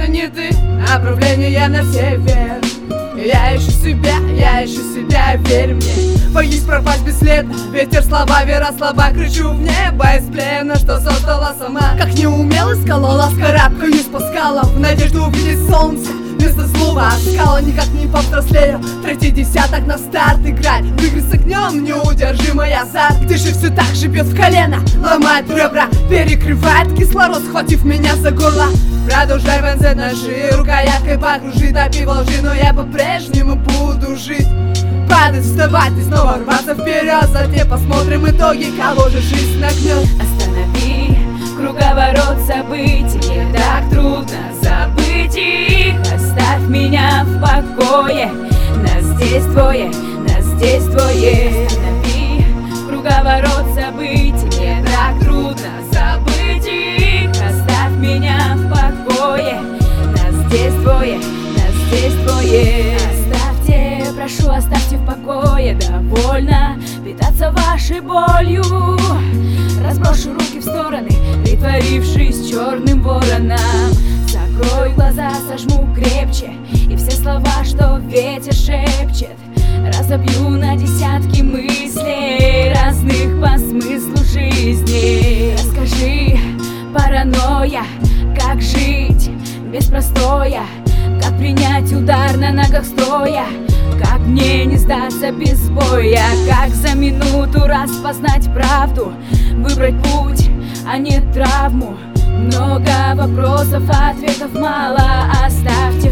это не ты. Направление на север. Я ищу себя, верь мне. Боюсь пропасть бесследно. Ветер, слова, вера, слова. Кричу в небо из плена, что создала сама. Как неумело скалолаз, карабкаюсь по скалам в надежду увидеть солнце. Вместо слова скала никак не повзрослею. Третий десяток на старт играть. В игры с огнем неудержимый азарт. Где же все так же бьет в колено, ломает ребра, перекрывает кислород, схватив меня за горло. Продолжай вонзать ножи, рукояткой покружи, топи во лжи, но я по-прежнему буду жить. Падать, вставать и снова рваться вперед. Затем посмотрим итоги, кого же жизнь нагнет. Останови круговорот событий, мне так трудно забыть их. Оставь меня в покое, нас здесь двое, нас здесь двое. Останови круговорот событий, мне так трудно забыть их. Оставь меня в покое, нас здесь двое, нас здесь двое. Оставьте, прошу, оставьте в покое, довольно питаться вашей болью. Разброшу руки в стороны, притворившись черным вороном. Закрою глаза, сожму крепче, и все слова, что ветер шепчет, разобью на десятки мыслей, разных по смыслу жизни. Расскажи, паранойя, как жить без простоя, как принять удар на ногах стоя, как мне не сдаться без боя, как за минуту распознать правду, выбрать путь, а не травму. Много вопросов, ответов мало. Оставьте